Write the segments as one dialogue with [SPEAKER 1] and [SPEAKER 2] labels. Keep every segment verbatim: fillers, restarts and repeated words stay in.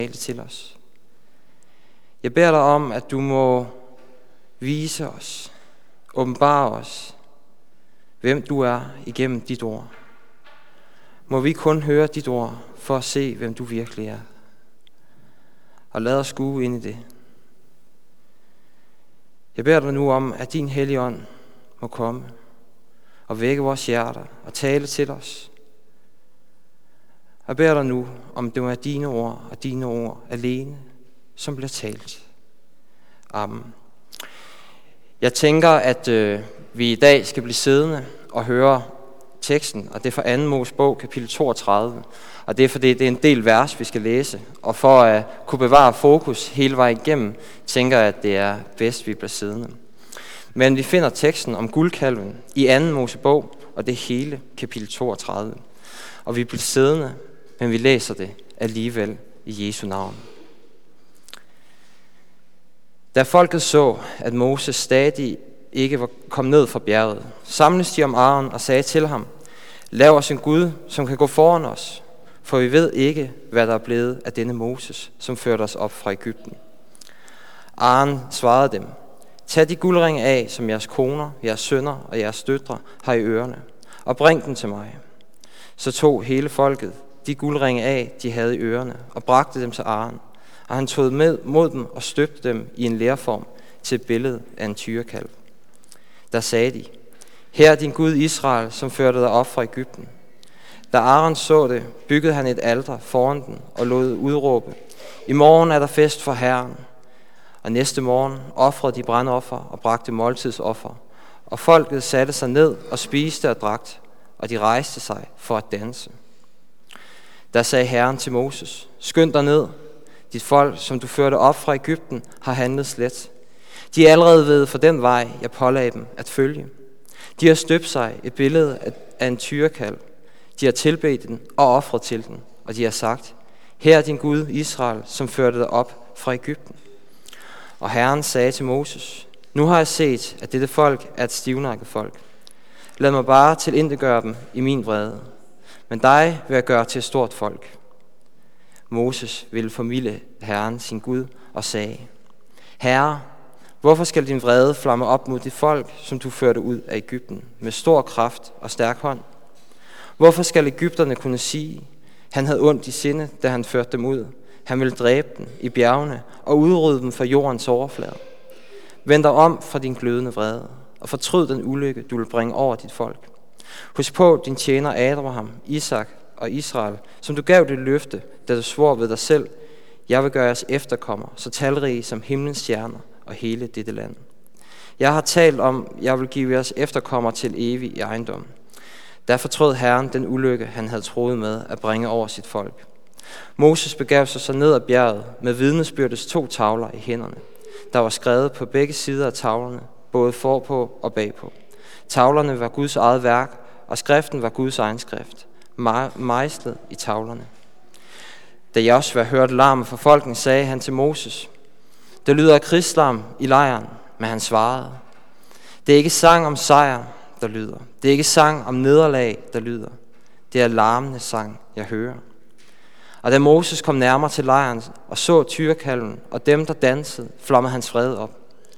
[SPEAKER 1] tale til os. Jeg beder dig om, at du må vise os, åbenbare os, hvem du er igennem dit ord. Må vi kun høre dit ord for at se, hvem du virkelig er. Og lad os skue ind i det. Jeg beder dig nu om, at din hellige ånd må komme og vække vores hjerter og tale til os. Jeg beder dig nu, om det må være dine ord og dine ord alene, som bliver talt. Amen. Jeg tænker, at øh, vi i dag skal blive siddende og høre teksten, og det er fra anden Mosebog, kapitel toogtredive. Og det er fordi, det er en del vers, vi skal læse. Og for at kunne bevare fokus hele vejen igennem, tænker jeg, at det er bedst, vi bliver siddende. Men vi finder teksten om guldkalven i anden Mosebog, og det er hele kapitel toogtredive. Og vi bliver siddende, men vi læser det alligevel i Jesu navn. Da folket så, at Moses stadig ikke var kommet ned fra bjerget, samledes de om Aaron og sagde til ham: Lav os en Gud, som kan gå foran os, for vi ved ikke, hvad der er blevet af denne Moses, som førte os op fra Egypten. Aaron svarede dem: Tag de guldringe af, som jeres koner, jeres sønner og jeres døtre har i ørerne, og bring dem til mig. Så tog hele folket de guldringe af, de havde i ørerne, og bragte dem til Aaron, og han tog med mod dem og støbte dem i en lerform til et billede af en tyrekalv. Der sagde de: Her er din Gud Israel, som førte dig op fra Egypten. Da Aaron så det, byggede han et alter foran den og lod udråbe: I morgen er der fest for Herren. Og næste morgen ofrede de brandoffer og bragte måltidsoffer, og folket satte sig ned og spiste og drak, og de rejste sig for at danse. Der sagde Herren til Moses: Skynd dig ned. Dit folk, som du førte op fra Egypten, har handlet slet. De er allerede ved for den vej, jeg pålagde dem at følge. De har støbt sig et billede af en tyrekalv. De har tilbedt den og ofret til den, og de har sagt: Her er din Gud Israel, som førte dig op fra Egypten. Og Herren sagde til Moses: Nu har jeg set, at dette folk er et stivnakket folk. Lad mig bare tilintetgøre dem i min vrede, men dig vil jeg gøre til et stort folk. Moses ville formilde Herren sin Gud og sagde: Herre, hvorfor skal din vrede flamme op mod det folk, som du førte ud af Egypten med stor kraft og stærk hånd? Hvorfor skal egypterne kunne sige: Han havde ondt i sinde, da han førte dem ud. Han ville dræbe dem i bjergene og udrydde dem fra jordens overflade. Vend dig om fra din glødende vrede og fortryd den ulykke, du vil bringe over dit folk. Husk på din tjener Abraham, Isak og Israel, som du gav det løfte, da du svor ved dig selv: Jeg vil gøre jeres efterkommere så talrige som himlens stjerner og hele dette land. Jeg har talt om, jeg vil give jeres efterkommere til evig ejendom. Der fortrød Herren den ulykke, han havde troet med at bringe over sit folk. Moses begav sig så ned ad bjerget med vidnesbyrdets to tavler i hænderne. Der var skrevet på begge sider af tavlerne, både forpå og bagpå. Tavlerne var Guds eget værk, og skriften var Guds egen skrift, mejslet i tavlerne. Da Josva hørte larmen fra folken, sagde han til Moses: Der lyder af krigslarm i lejren, men han svarede: Det er ikke sang om sejr, der lyder. Det er ikke sang om nederlag, der lyder. Det er larmende sang, jeg hører. Og da Moses kom nærmere til lejren og så tyrekalven og dem, der dansede, flammede hans vrede op.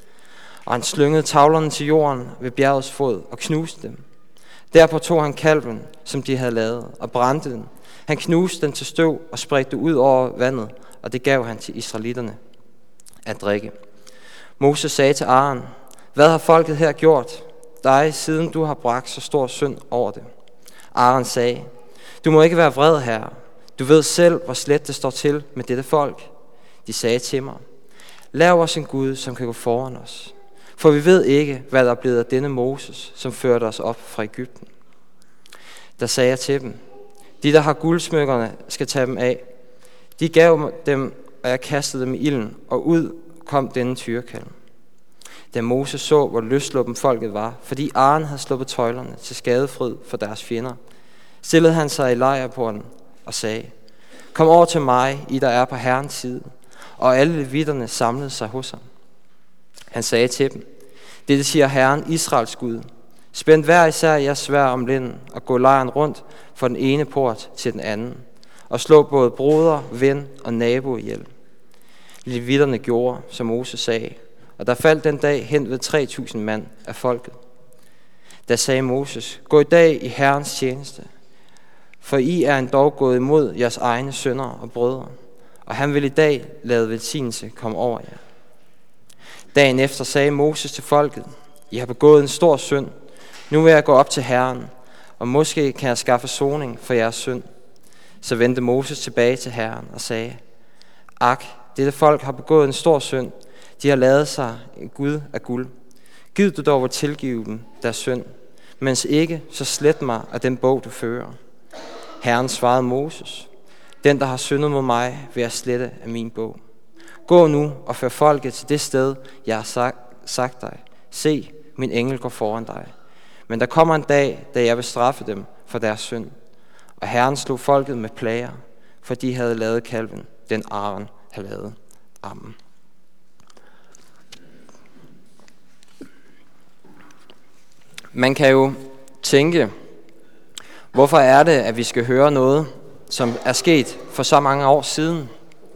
[SPEAKER 1] Og han slyngede tavlerne til jorden ved bjergets fod og knuste dem. Derpå tog han kalven, som de havde lavet, og brændte den. Han knuste den til støv og spredte ud over vandet, og det gav han til israelitterne at drikke. Moses sagde til Aaron: Hvad har folket her gjort dig, siden du har bragt så stor synd over det? Aaron sagde: Du må ikke være vred, herre. Du ved selv, hvor slet det står til med dette folk. De sagde til mig: Lav os en Gud, som kan gå foran os. For vi ved ikke, hvad der er blevet af denne Moses, som førte os op fra Egypten. Der sagde jeg til dem: De, der har guldsmykkerne, skal tage dem af. De gav dem, og jeg kastede dem i ilden, og ud kom denne tyrekalv. Da Moses så, hvor løsluppen folket var, fordi Aaron havde sluppet tøjlerne til skadefryd for deres fjender, stillede han sig i lejrporten og sagde: Kom over til mig, I der er på Herrens side. Og alle levitterne samlede sig hos ham. Han sagde til dem: Dette siger Herren, Israels Gud: Spænd hver især jeres sværd om lænden og gå lejren rundt fra den ene port til den anden. og slå både broder, ven og nabo ihjel. Levitterne gjorde, som Moses sagde, og der faldt den dag hen ved tre tusind mand af folket. Da sagde Moses, gå i dag i Herrens tjeneste, for I er endog gået imod jeres egne sønner og brødre, og han vil i dag lade velsignelse komme over jer. Dagen efter sagde Moses til folket, I har begået en stor synd. Nu vil jeg gå op til Herren, og måske kan jeg skaffe soning for jeres synd. Så vendte Moses tilbage til Herren og sagde, ak, dette folk har begået en stor synd. De har lavet sig en Gud af guld. Gid du dog vil tilgive dem deres synd, mens ikke, så slet mig af den bog, du fører. Herren svarede Moses, den, der har syndet mod mig, vil jeg slette af min bog. Gå nu og før folket til det sted, jeg har sagt, sagt dig. Se, min engel går foran dig. Men der kommer en dag, da jeg vil straffe dem for deres synd. Og Herren slog folket med plager, for de havde lavet kalven, den Aaron havde lavet. Amen. Man kan jo tænke, hvorfor er det, at vi skal høre noget, som er sket for så mange år siden?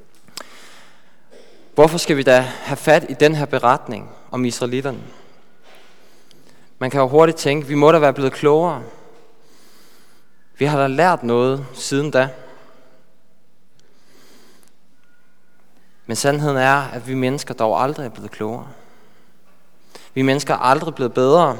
[SPEAKER 1] Hvorfor skal vi da have fat i den her beretning om israelitterne? Man kan jo hurtigt tænke, vi må da være blevet klogere. Vi har da lært noget siden da. Men sandheden er, at vi mennesker dog aldrig er blevet klogere. Vi mennesker er aldrig blevet bedre.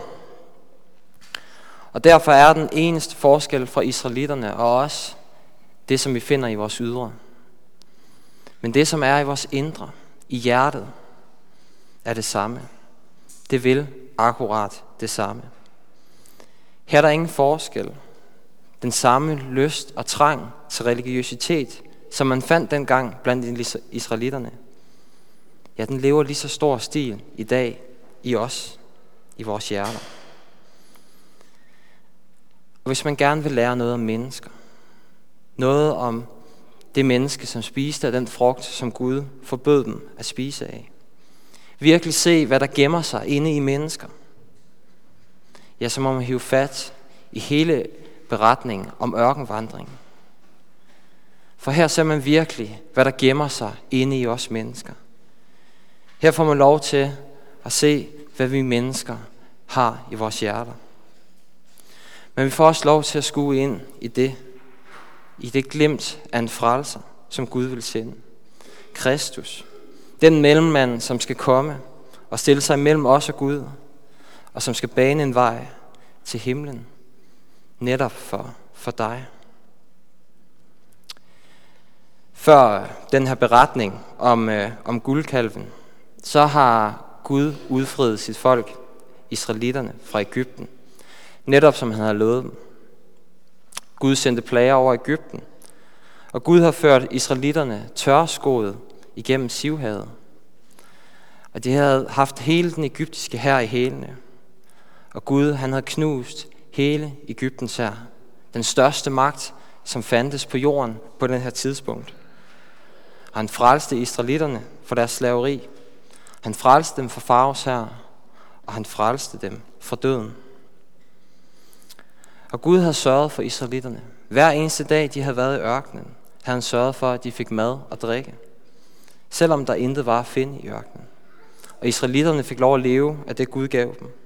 [SPEAKER 1] Og derfor er den eneste forskel fra israelitterne og os, det som vi finder i vores ydre. Men det som er i vores indre, i hjertet, er det samme. Det vil akkurat det samme. Her er der ingen forskel. Den samme lyst og trang til religiøsitet, som man fandt dengang blandt israelitterne, ja, den lever lige så stor stil i dag i os, i vores hjerter. Og hvis man gerne vil lære noget om mennesker, noget om det menneske, som spiste af den frugt, som Gud forbød dem at spise af, virkelig se, hvad der gemmer sig inde i mennesker, ja, så må man hive fat i hele beretningen om ørkenvandringen. For her ser man virkelig, hvad der gemmer sig inde i os mennesker. Her får man lov til at se, hvad vi mennesker har i vores hjerter. Men vi får også lov til at skue ind i det, i det glimt af en frelser, som Gud vil sende. Kristus, den mellemmand, som skal komme og stille sig mellem os og Gud, og som skal bane en vej til himlen, netop for, for dig. Før den her beretning om, øh, om guldkalven, så har Gud udfriet sit folk, israelitterne, fra Egypten, netop som han havde lovet dem. Gud sendte plager over Egypten, og Gud har ført israelitterne tørskoet igennem Sivhavet. Og de havde haft hele den egyptiske hær i hælene. Og Gud, han havde knust hele Egyptens hær. Den største magt, som fandtes på jorden på den her tidspunkt. Og han frelste israelitterne for deres slaveri. Han frelste dem fra Faraos hær, og han frelste dem fra døden. Og Gud havde sørget for israelitterne. Hver eneste dag, de havde været i ørkenen, havde han sørget for, at de fik mad og drikke. Selvom der intet var at finde i ørkenen. Og israelitterne fik lov at leve af det, Gud gav dem.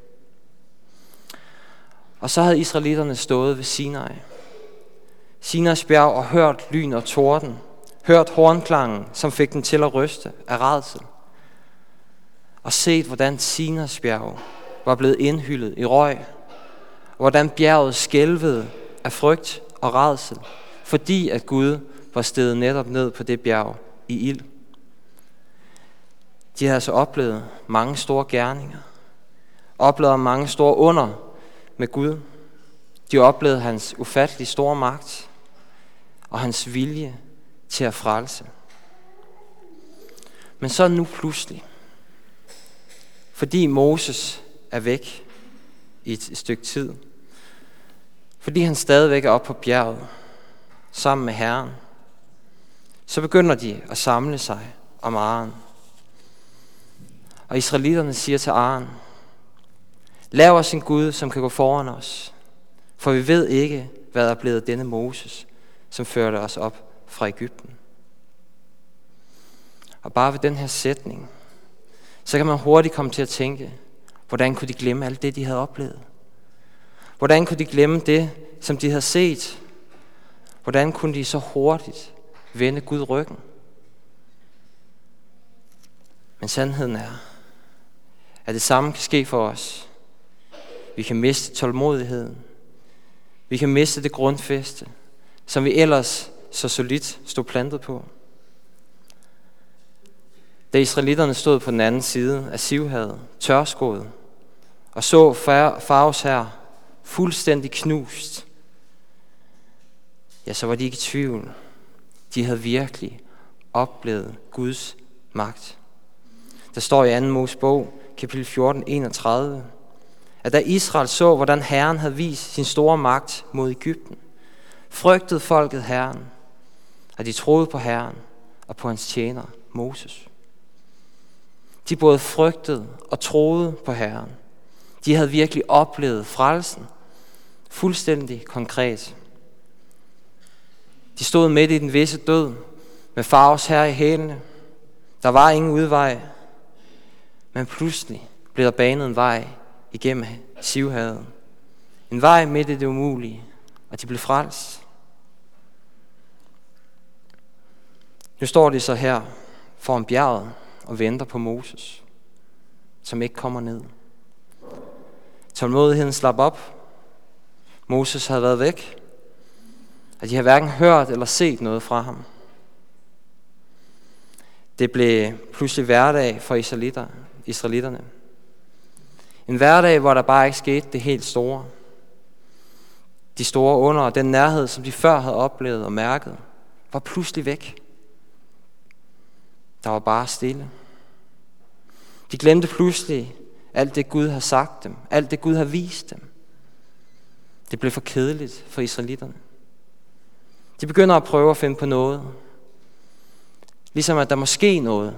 [SPEAKER 1] Og så havde israelitterne stået ved Sinai. Sinais bjerg og hørt lyn og torden. Hørt hornklangen, som fik den til at ryste af rædsel. Og set, hvordan Sinais bjerg var blevet indhyllet i røg. Og hvordan bjerget skælvede af frygt og rædsel, fordi at Gud var steget netop ned på det bjerg i ild. De havde altså oplevet mange store gerninger. Oplevet mange store under med Gud. De oplevede hans ufattelig store magt og hans vilje til at frelse. Men så nu pludselig, fordi Moses er væk i et stykke tid, fordi han stadigvæk er oppe på bjerget sammen med Herren, så begynder de at samle sig om Aaron. Og israelitterne siger til Aaron, lav os en Gud, som kan gå foran os, for vi ved ikke, hvad der er blevet denne Moses, som førte os op fra Egypten. Og bare ved den her sætning, så kan man hurtigt komme til at tænke, hvordan kunne de glemme alt det, de havde oplevet? Hvordan kunne de glemme det, som de havde set? Hvordan kunne de så hurtigt vende Gud ryggen? Men sandheden er, at det samme kan ske for os. Vi kan miste tålmodigheden. Vi kan miste det grundfæste, som vi ellers så solidt stod plantet på. Da israelitterne stod på den anden side af Sivhavet, tørskoet, og så Faraos hær fuldstændig knust, ja, så var de ikke i tvivl. De havde virkelig oplevet Guds magt. Der står i anden Mosebog, kapitel fjorten, enogtredive, at da Israel så, hvordan Herren havde vist sin store magt mod Egypten, frygtede folket Herren, og de troede på Herren og på hans tjener, Moses. De både frygtede og troede på Herren. De havde virkelig oplevet frelsen, fuldstændig konkret. De stod midt i den visse død, med Faraos hær i hælene. Der var ingen udvej, men pludselig blev der banet en vej igennem Sivhavet. En vej midt i det umulige, og de blev frelst. Nu står de så her foran bjerget og venter på Moses, som ikke kommer ned. Tålmodigheden slap op. Moses havde været væk, og de havde hverken hørt eller set noget fra ham. Det blev pludselig hverdag for israelitter, israelitterne. En hverdag, hvor der bare ikke skete det helt store. De store under og den nærhed, som de før havde oplevet og mærket, var pludselig væk. Der var bare stille. De glemte pludselig alt det Gud har sagt dem, alt det Gud har vist dem. Det blev for kedeligt for israelitterne. De begynder at prøve at finde på noget. Ligesom at der måske noget.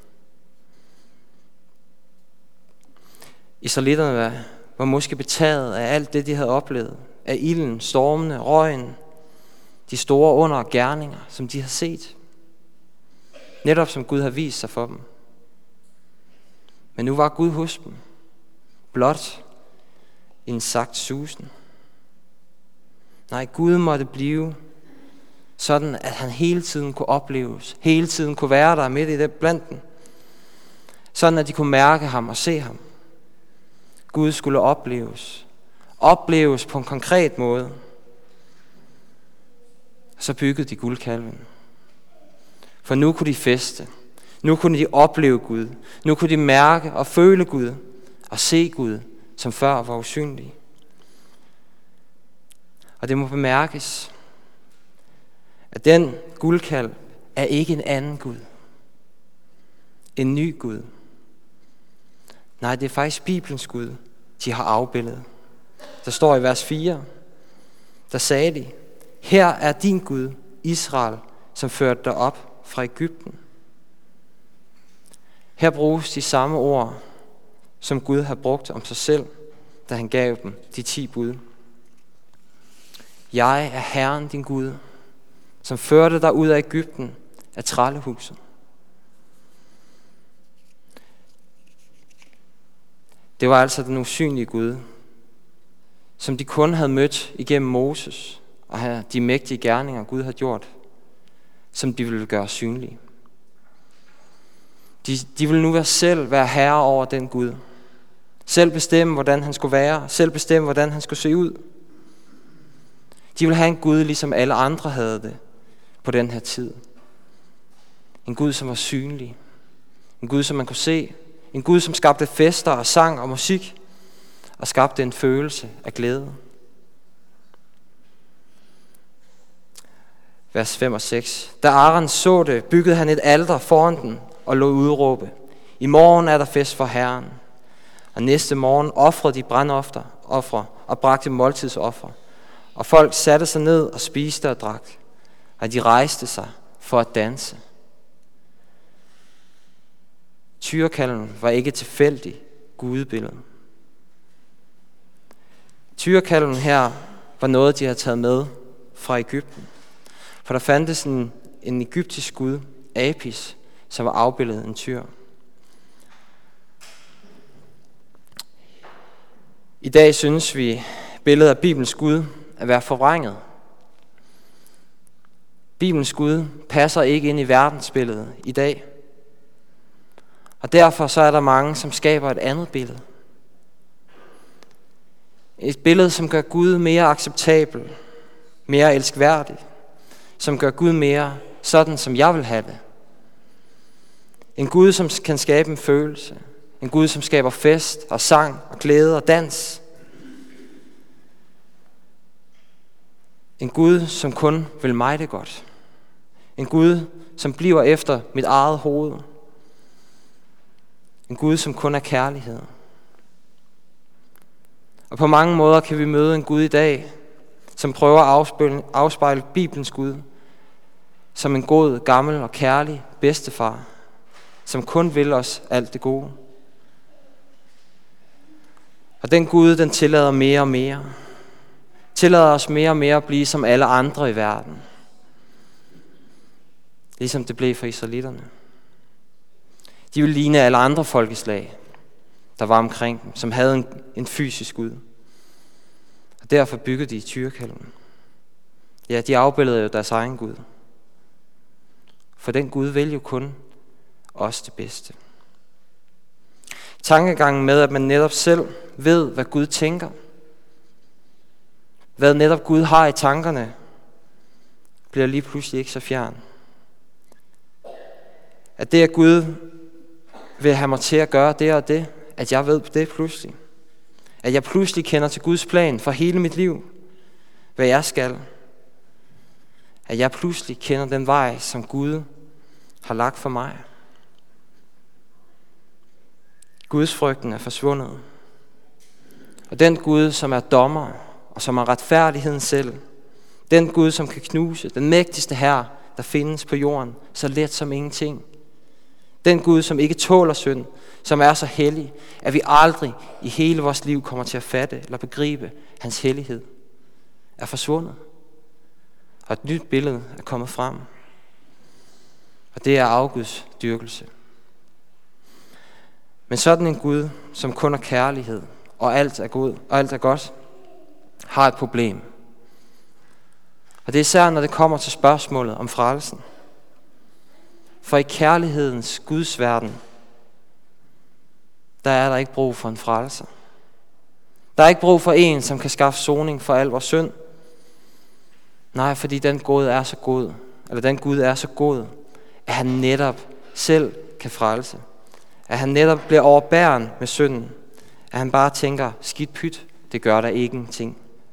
[SPEAKER 1] Israelitterne var, var måske betaget af alt det, de havde oplevet. Af ilden, stormene, røgen, de store under og gerninger, som de har set. Netop som Gud har vist sig for dem. Men nu var Gud hos dem. Blot en sagt susen. Nej, Gud måtte blive sådan, at han hele tiden kunne opleves. Hele tiden kunne være der midt i det blandt dem. Sådan, at de kunne mærke ham og se ham. Gud skulle opleves. Opleves på en konkret måde. Så byggede de guldkalven. For nu kunne de feste. Nu kunne de opleve Gud. Nu kunne de mærke og føle Gud. Og se Gud, som før var usynlig. Og det må bemærkes, at den guldkalv er ikke en anden Gud. En ny Gud. Nej, det er faktisk Bibelens Gud, de har afbildet. Der står i vers fire, der sagde de, her er din Gud, Israel, som førte dig op fra Egypten. Her bruges de samme ord, som Gud har brugt om sig selv, da han gav dem de ti bud. Jeg er Herren din Gud, som førte dig ud af Egypten af trællehuset. Det var altså den usynlige Gud, som de kun havde mødt igennem Moses og de mægtige gerninger, Gud havde gjort, som de ville gøre synlige. De, de ville nu være selv være herre over den Gud. Selv bestemme, hvordan han skulle være. Selv bestemme, hvordan han skulle se ud. De ville have en Gud, ligesom alle andre havde det på den her tid. En Gud, som var synlig. En Gud, som man kunne se. En Gud, som skabte fester og sang og musik. Og skabte en følelse af glæde. Vers fem og seks. Da Aaron så det, byggede han et alter foran den og lod udråbe. I morgen er der fest for Herren. Og næste morgen ofrede de brandoffer ofre og bragte måltidsofre. Og folk satte sig ned og spiste og drak. Og de rejste sig for at danse. Tyrekalven var ikke tilfældig gudebillede. Tyrekalven her var noget, de havde taget med fra Egypten. For der fandtes en, en egyptisk gud, Apis, som var afbildet en tyr. I dag synes vi billedet af Bibelens Gud at være forvrænget. Bibelens Gud passer ikke ind i verdensbilledet i dag. Og derfor så er der mange, som skaber et andet billede. Et billede, som gør Gud mere acceptabel, mere elskværdig, som gør Gud mere sådan, som jeg vil have det. En Gud, som kan skabe en følelse. En Gud, som skaber fest og sang og glæde og dans. En Gud, som kun vil mig det godt. En Gud, som bliver efter mit eget hoved. En Gud, som kun er kærlighed. Og på mange måder kan vi møde en Gud i dag, som prøver at afspejle, afspejle Bibelens Gud som en god, gammel og kærlig bedstefar, som kun vil os alt det gode. Og den Gud, den tillader mere og mere. Tillader os mere og mere at blive som alle andre i verden. Ligesom det blev for israelitterne. De ville ligne alle andre folkeslag, der var omkring dem, som havde en, en fysisk Gud. Og derfor byggede de tyrekalven. Ja, de afbildede jo deres egen Gud. For den Gud vil jo kun os det bedste. Tankegangen med, at man netop selv ved, hvad Gud tænker, hvad netop Gud har i tankerne, bliver lige pludselig ikke så fjern. At det, at Gud vil have mig til at gøre det og det, at jeg ved det pludselig. At jeg pludselig kender til Guds plan for hele mit liv, hvad jeg skal. At jeg pludselig kender den vej, som Gud har lagt for mig. Guds frygten er forsvundet. Og den Gud, som er dommer, og som er retfærdigheden selv, den Gud, som kan knuse, den mægtigste Herre, der findes på jorden, så let som ingenting. Den Gud, som ikke tåler synd, som er så hellig, at vi aldrig i hele vores liv kommer til at fatte eller begribe hans hellighed, er forsvundet. Og et nyt billede er kommet frem. Og det er afguds dyrkelse. Men sådan en Gud, som kun er kærlighed, og alt er god, og alt er godt, har et problem. Og det er især, når det kommer til spørgsmålet om frelsen. For i kærlighedens Guds verden, der er der ikke brug for en frelser. Der er ikke brug for en, som kan skaffe soning for al vores synd. Nej, fordi den Gud er så god, eller den Gud er så god, at han netop selv kan frelse. At han netop bliver overbæren med synden. At han bare tænker, skidt pyt, det gør der ingenting.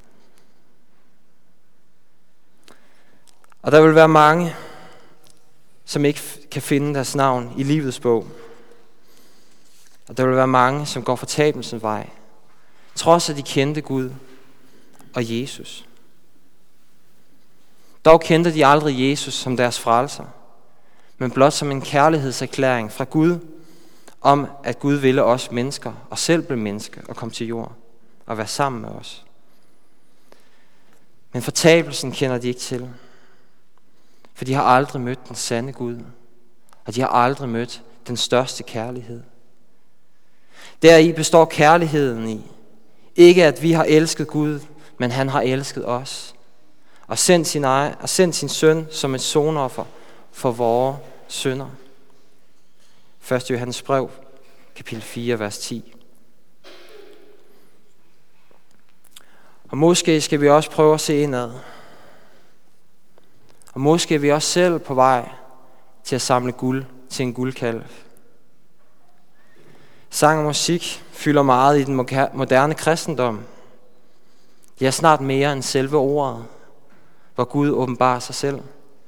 [SPEAKER 1] Og der vil være mange, som ikke kan finde deres navn i livets bog. Og der vil være mange, som går fortabelsens vej, trods at de kendte Gud og Jesus. Dog kendte de aldrig Jesus som deres frelser, men blot som en kærlighedserklæring fra Gud, om at Gud ville os mennesker, og selv blev menneske, og komme til jord, og være sammen med os. Men fortabelsen kender de ikke til, for de har aldrig mødt den sande Gud, og de har aldrig mødt den største kærlighed. Deri består kærligheden i, ikke at vi har elsket Gud, men han har elsket os, og sendt sin, egen, og sendt sin søn som et sonoffer for vores synder. første Johannes brev, kapitel fire, vers ti. Og måske skal vi også prøve at se indad. Og måske er vi også selv på vej til at samle guld til en guldkalv. Sang og musik fylder meget i den moderne kristendom. Det er snart mere end selve ordet, hvor Gud åbenbarer sig selv.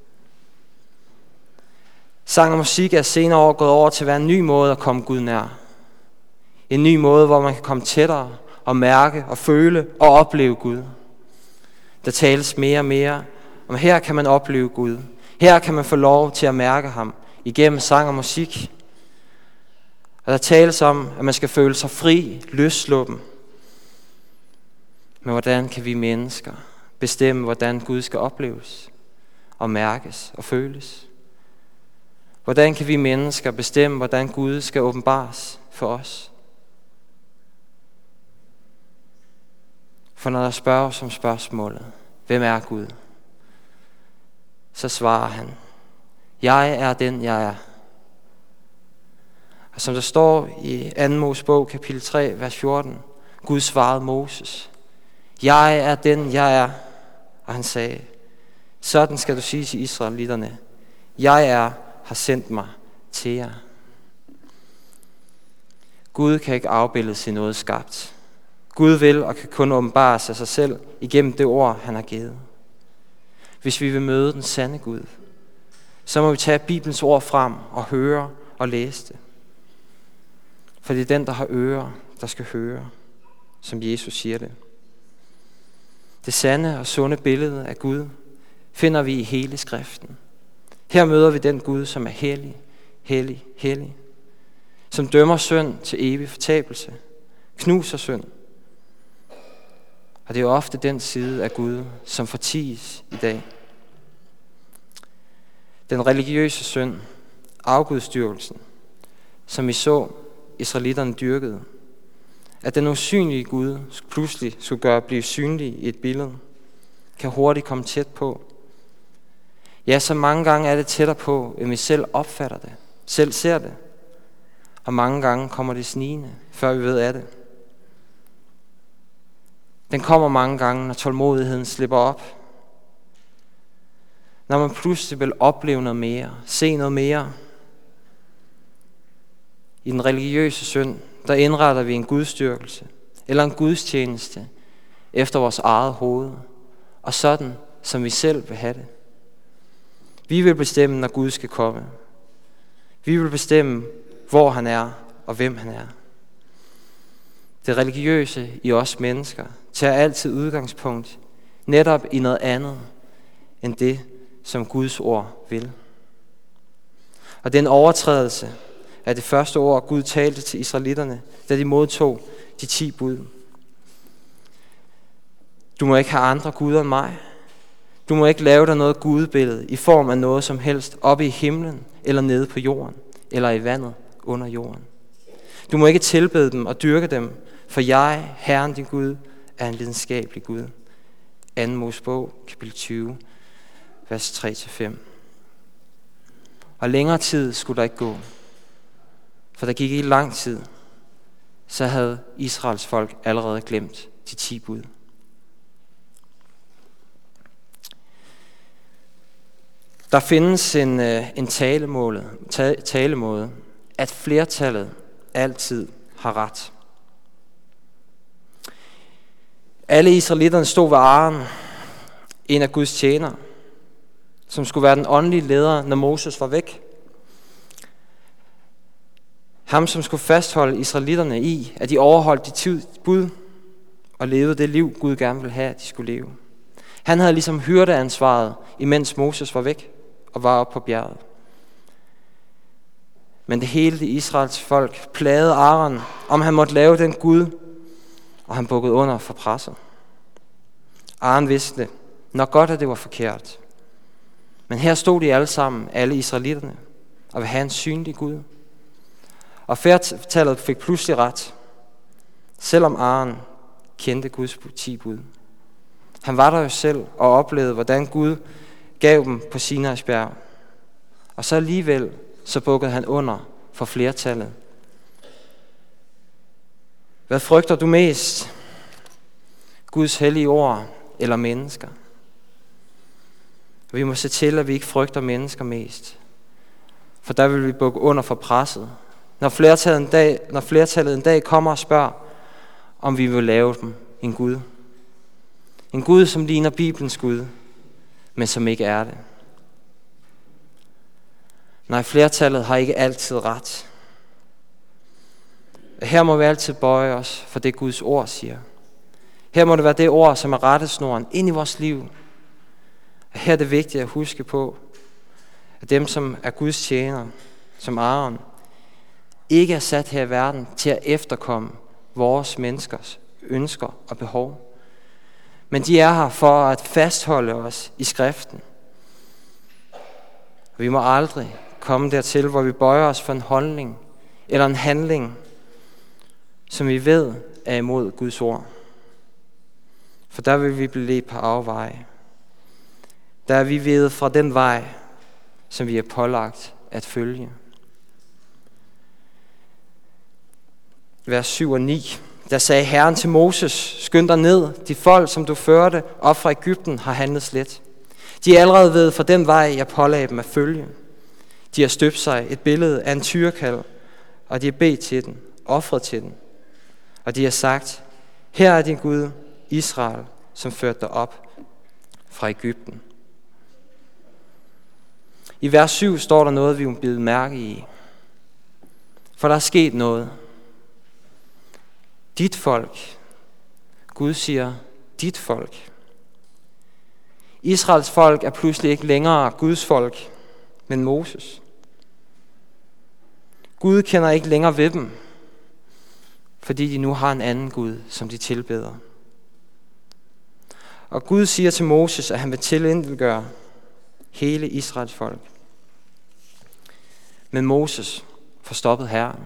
[SPEAKER 1] Sang og musik er senere år gået over til at være en ny måde at komme Gud nær. En ny måde, hvor man kan komme tættere og mærke og føle og opleve Gud. Der tales mere og mere om, her kan man opleve Gud. Her kan man få lov til at mærke ham igennem sang og musik. Og der tales om, at man skal føle sig fri, løssluppen. Men hvordan kan vi mennesker bestemme, hvordan Gud skal opleves? og mærkes og føles? Hvordan kan vi mennesker bestemme, hvordan Gud skal åbenbares for os? For når der spørges om spørgsmålet, hvem er Gud? Så svarer han, jeg er den, jeg er. Og som der står i anden Mosebog, kapitel tre, vers fjorten, Gud svarede Moses, jeg er den, jeg er. Og han sagde, sådan skal du sige til israelitterne, jeg er, har sendt mig til jer. Gud kan ikke afbildes i noget skabt. Gud vil og kan kun åbenbare sig sig selv igennem det ord, han har givet. Hvis vi vil møde den sande Gud, så må vi tage Bibelens ord frem og høre og læse det. For det er den, der har ører, der skal høre, som Jesus siger det. Det sande og sunde billede af Gud finder vi i hele skriften. Her møder vi den Gud, som er hellig, hellig, hellig. Som dømmer synd til evig fortabelse, knuser synd. Og det er ofte den side af Gud, som forties i dag. Den religiøse synd, afgudstyrkelsen, som vi så israelitterne dyrkede, at den usynlige Gud pludselig skulle gøre blive synlig i et billede, kan hurtigt komme tæt på. Ja, så mange gange er det tættere på, end vi selv opfatter det, selv ser det. Og mange gange kommer det snigende, før vi ved af det. Den kommer mange gange, når tålmodigheden slipper op. Når man pludselig vil opleve noget mere, se noget mere. I den religiøse synd, der indretter vi en gudstyrkelse eller en gudstjeneste efter vores eget hoved, og sådan, som vi selv vil have det. Vi vil bestemme, når Gud skal komme. Vi vil bestemme, hvor han er og hvem han er. Det religiøse i os mennesker tager altid udgangspunkt netop i noget andet end det, som Guds ord vil. Og det er en overtrædelse af det første ord, Gud talte til israelitterne, da de modtog de ti bud. Du må ikke have andre guder end mig. Du må ikke lave dig noget gudebillede i form af noget som helst oppe i himlen eller nede på jorden eller i vandet under jorden. Du må ikke tilbede dem og dyrke dem, for jeg, Herren din Gud, er en lidenskabelig Gud. anden Mosebog, kapitel tyve, vers tre til fem. Og længere tid skulle der ikke gå, for der gik ikke lang tid, så havde Israels folk allerede glemt de ti bud. Der findes en, en talemåde, talemåde, at flertallet altid har ret. Alle israelitterne stod ved Aaron, en af Guds tjenere, som skulle være den åndelige leder, når Moses var væk. Ham, som skulle fastholde israelitterne i, at de overholdt de ti bud og levede det liv, Gud gerne ville have, at de skulle leve. Han havde ligesom hyrdeansvaret, imens Moses var væk og var oppe på bjerget. Men det hele det Israels folk plagede Aaron, om han måtte lave den Gud, og han bukkede under for presset. Aaron vidste det, nok godt, at det var forkert. Men her stod de alle sammen, alle israelitterne, og ville have en synlig Gud. Og flertallet fik pludselig ret, selvom Aaron kendte Guds ti bud. Han var der jo selv og oplevede, hvordan Gud gav dem på Sinais bjerg. Og så alligevel, så bukkede han under for flertallet. Hvad frygter du mest? Guds hellige ord eller mennesker? Vi må se til, at vi ikke frygter mennesker mest. For der vil vi bukke under for presset. Når flertallet en dag, når flertallet en dag kommer og spørger, om vi vil lave dem en Gud. En Gud, som ligner Bibelens Gud, men som ikke er det. Nej, flertallet har ikke altid ret. Her må vi altid bøje os for det, Guds ord siger. Her må det være det ord, som er rettesnoren ind i vores liv. Og her er det vigtigt at huske på, at dem, som er Guds tjenere, som Aaron, ikke er sat her i verden til at efterkomme vores menneskers ønsker og behov. Men de er her for at fastholde os i skriften. Vi må aldrig komme dertil, hvor vi bøjer os for en holdning eller en handling, som vi ved er imod Guds ord. For der vil vi blive ledt på afveje. Der er vi ved fra den vej, som vi er pålagt at følge. Vers syv og ni. Der sagde Herren til Moses, skynd dig ned, de folk, som du førte op fra Egypten, har handlet slet. De er allerede ved fra den vej, jeg pålagde dem at følge. De har støbt sig et billede af en tyrekalv, og de har bedt til den, offret til den. Og de har sagt, her er din Gud, Israel, som førte dig op fra Egypten. I vers syv står der noget, vi må bide mærke i. For der er sket noget. Dit folk. Gud siger, dit folk. Israels folk er pludselig ikke længere Guds folk, men Moses. Gud kender ikke længere ved dem, fordi de nu har en anden Gud, som de tilbeder. Og Gud siger til Moses, at han vil tilintetgøre hele Israels folk. Men Moses får stoppet Herren.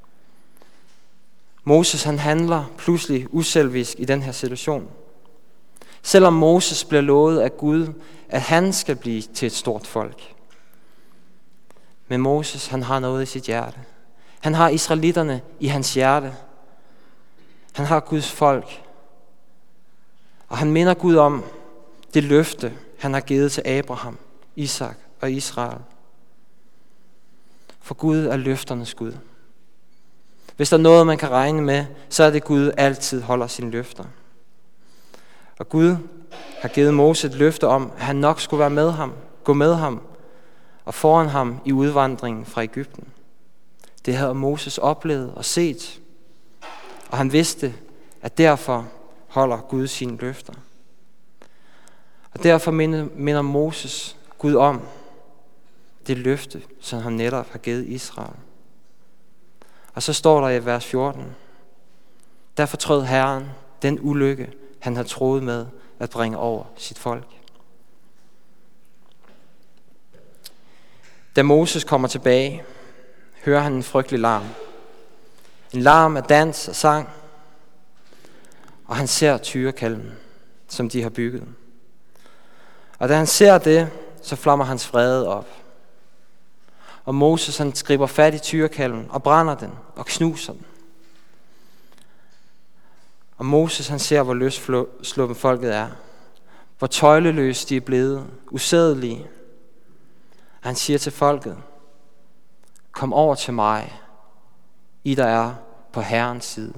[SPEAKER 1] Moses han handler pludselig uselvisk i den her situation. Selvom Moses bliver lovet af Gud, at han skal blive til et stort folk. Men Moses han har noget i sit hjerte. Han har israelitterne i hans hjerte. Han har Guds folk. Og han minder Gud om det løfte, han har givet til Abraham, Isak og Israel. For Gud er løfternes Gud. Hvis der er noget, man kan regne med, så er det Gud altid holder sine løfter. Og Gud har givet Moses et løfte om, at han nok skulle være med ham, gå med ham og foran ham i udvandringen fra Egypten. Det havde Moses oplevet og set, og han vidste, at derfor holder Gud sine løfter. Og derfor minder Moses Gud om det løfte, som han netop har givet Israel. Og så står der i vers fjorten, der fortrød Herren den ulykke, han havde troet med at bringe over sit folk. Da Moses kommer tilbage, hører han en frygtelig larm. En larm af dans og sang, og han ser tyrekalven, som de har bygget. Og da han ser det, så flammer hans vrede op. Og Moses han griber fat i tyrekalven og brænder den og knuser den. Og Moses han ser, hvor løssluppen folket er. Hvor tøjleløse de er blevet, usædelige. Og han siger til folket, kom over til mig, I der er på Herrens side.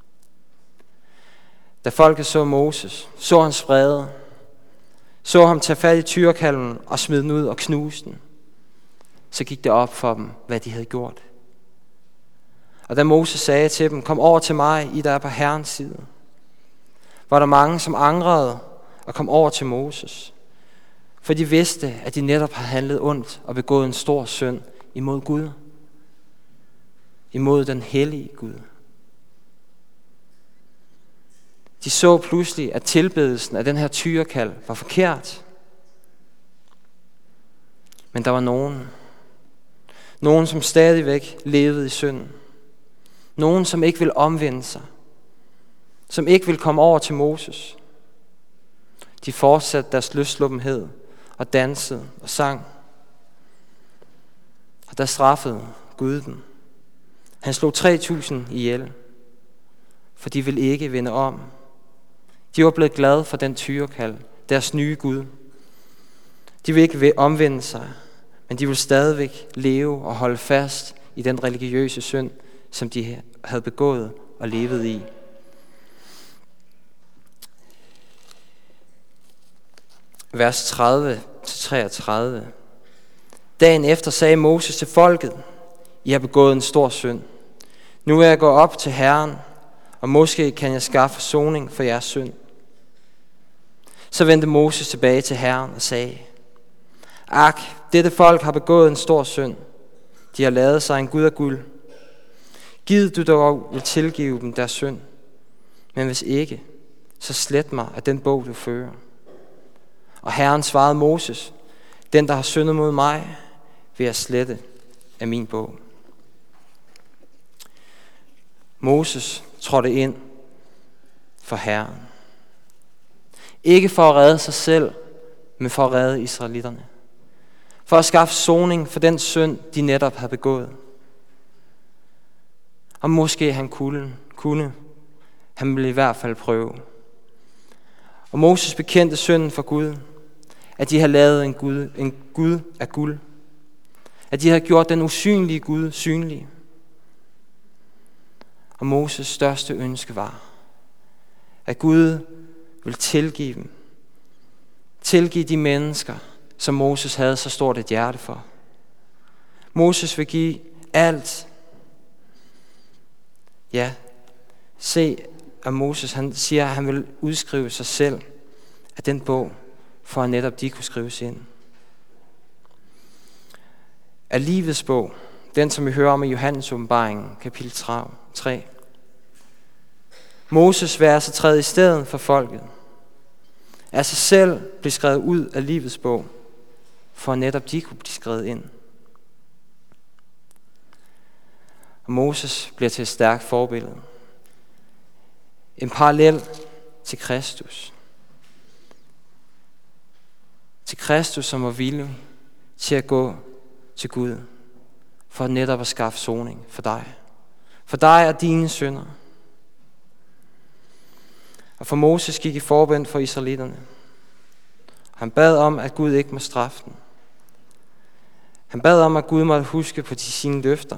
[SPEAKER 1] Da folket så Moses, så hans vrede, så ham tage fat i tyrekalven og smide den ud og knuse den, så gik det op for dem, hvad de havde gjort. Og da Moses sagde til dem, kom over til mig, I der er på Herrens side, var der mange, som angrede og kom over til Moses, for de vidste, at de netop havde handlet ondt og begået en stor synd imod Gud, imod den hellige Gud. De så pludselig, at tilbedelsen af den her tyrekalv var forkert. Men der var nogen, nogen som stadigvæk levede i synden. Nogen, som ikke ville omvende sig. Som ikke ville komme over til Moses. De fortsatte deres løssluppenhed og dansede og sang. Og der straffede Gud dem. Han slog tre tusind ihjel, for de ville ikke vende om. De var blevet glade for den tyrekalv, deres nye Gud. De ville ikke omvende sig, men de ville stadigvæk leve og holde fast i den religiøse synd, som de havde begået og levet i. Vers tredive til treogtredive. Dagen efter sagde Moses til folket, I har begået en stor synd. Nu vil jeg gå op til Herren, og måske kan jeg skaffe forsoning for jeres synd. Så vendte Moses tilbage til Herren og sagde, ak, dette folk har begået en stor synd. De har lavet sig en gud af guld. Gid du dog vil tilgive dem deres synd. Men hvis ikke, så slet mig af den bog, du fører. Og Herren svarede Moses, den, der har syndet mod mig, vil jeg slette af min bog. Moses trådte ind for Herren. Ikke for at redde sig selv, men for at redde israelitterne. For at skaffe soning for den synd, de netop havde begået. Og måske han kunne, kunne. Han ville i hvert fald prøve. Og Moses bekendte synden for Gud, at de havde lavet en Gud, en Gud af guld. At de havde gjort den usynlige Gud synlig. Og Moses største ønske var, at Gud ville tilgive dem. Tilgive de mennesker, som Moses havde så stort et hjerte for. Moses vil give alt. Ja, se, at Moses han siger, at han vil udskrive sig selv af den bog, for at netop de kunne skrives ind. Af livets bog, den som vi hører om i Johannes åbenbaringen, kapitel tre. Moses vil altså træde i stedet for folket. Af sig selv blev skrevet ud af livets bog, for at netop de kunne blive skrevet ind. Og Moses bliver til et stærkt forbillede. En parallel til Kristus. Til Kristus, som var villig til at gå til Gud, for netop at skaffe soning for dig. For dig og dine synder. Og for Moses gik i forbøn for israelitterne. Han bad om, at Gud ikke må straffe dem. Han bad om, at Gud måtte huske på sine løfter.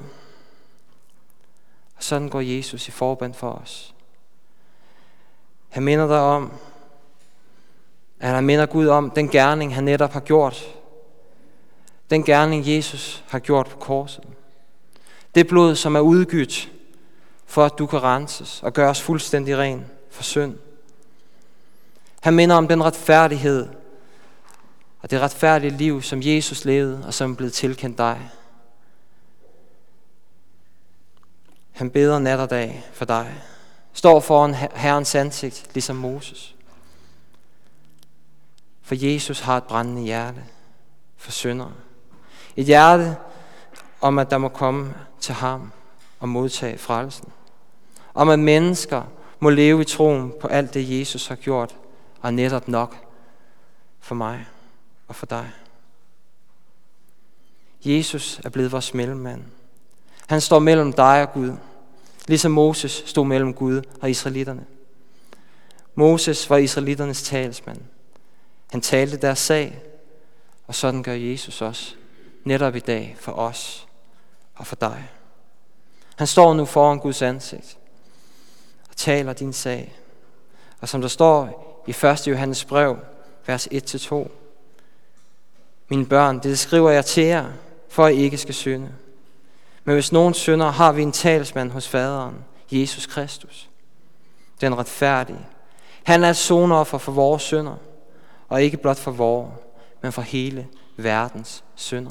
[SPEAKER 1] Og sådan går Jesus i forbøn for os. Han minder dig om, at han minder Gud om den gerning, han netop har gjort. Den gerning, Jesus har gjort på korset. Det blod, som er udgydt, for at du kan renses og gøres fuldstændig ren for synd. Han minder om den retfærdighed og det retfærdige liv, som Jesus levede og som er blevet tilkendt dig. Han beder nat og dag for dig. Står foran Herrens ansigt, ligesom Moses. For Jesus har et brændende hjerte for syndere. Et hjerte om, at der må komme til ham og modtage frelsen. Om at mennesker må leve i troen på alt det, Jesus har gjort, og netop nok for mig og for dig. Jesus er blevet vores mellemmand. Han står mellem dig og Gud, ligesom Moses stod mellem Gud og israelitterne. Moses var israelitternes talsmand. Han talte deres sag, og sådan gør Jesus også, netop i dag for os og for dig. Han står nu foran Guds ansigt og taler din sag. Og som der står i første Johannes brev, vers et til to. Mine børn, det skriver jeg til jer, for at I ikke skal synde. Men hvis nogen synder, har vi en talsmand hos faderen, Jesus Kristus, den retfærdige. Han er et sonoffer for vores synder, og ikke blot for vores, men for hele verdens synder.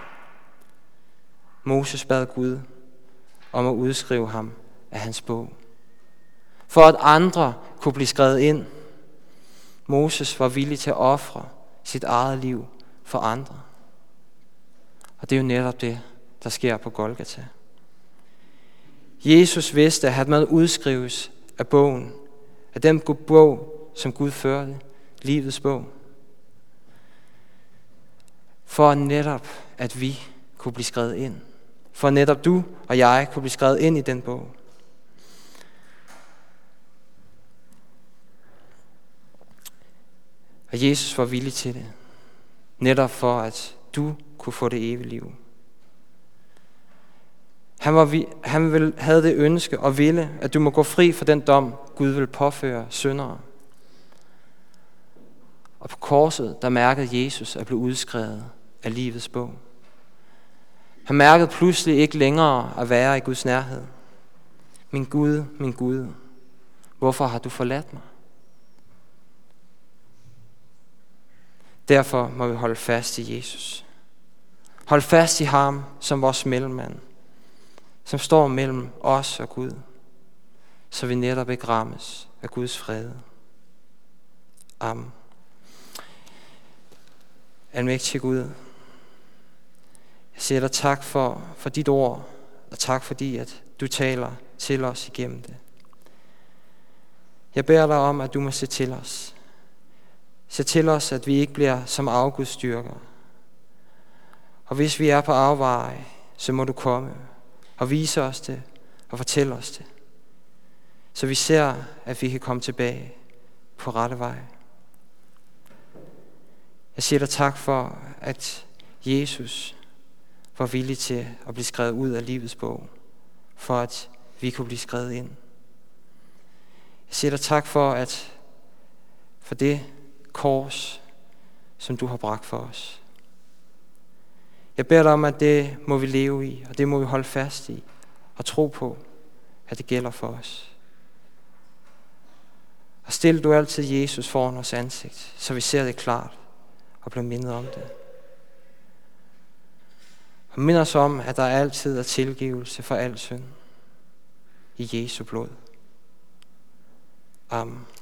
[SPEAKER 1] Moses bad Gud om at udskrive ham af hans bog, for at andre kunne blive skrevet ind. Moses var villig til at ofre sit eget liv for andre. Og det er jo netop det, der sker på Golgata. Jesus vidste, at han måtte udskrives af bogen, af den bog, som Gud førte, livets bog. For netop, at vi kunne blive skrevet ind. For netop du og jeg kunne blive skrevet ind i den bog. Og Jesus var villig til det. Netop for, at du kunne få det evige liv. Han, var, han ville, havde det ønske og ville, at du må gå fri fra den dom, Gud vil påføre syndere. Og på korset, der mærkede Jesus at blive udskrevet af livets bog. Han mærkede pludselig ikke længere at være i Guds nærhed. Min Gud, min Gud, hvorfor har du forladt mig? Derfor må vi holde fast i Jesus. Hold fast i ham som vores mellemmand, som står mellem os og Gud, så vi netop ikke rammes af Guds fred. Amen. Almægtige Gud, jeg Jeg siger dig tak for, for dit ord, og tak fordi, at du taler til os igennem det. Jeg beder dig om, at du må se til os. Se til os, at vi ikke bliver som afgudstyrkere. Og hvis vi er på afveje, så må du komme og vise os det og fortælle os det. Så vi ser, at vi kan komme tilbage på rette vej. Jeg siger dig tak for, at Jesus var villig til at blive skrevet ud af livets bog, for at vi kunne blive skrevet ind. Jeg siger dig tak for, at for det kors, som du har bragt for os. Jeg beder dig om, at det må vi leve i, og det må vi holde fast i, og tro på, at det gælder for os. Og stil du altid Jesus foran vores ansigt, så vi ser det klart og bliver mindet om det. Og mind os om, at der altid er tilgivelse for al synd i Jesu blod. Amen.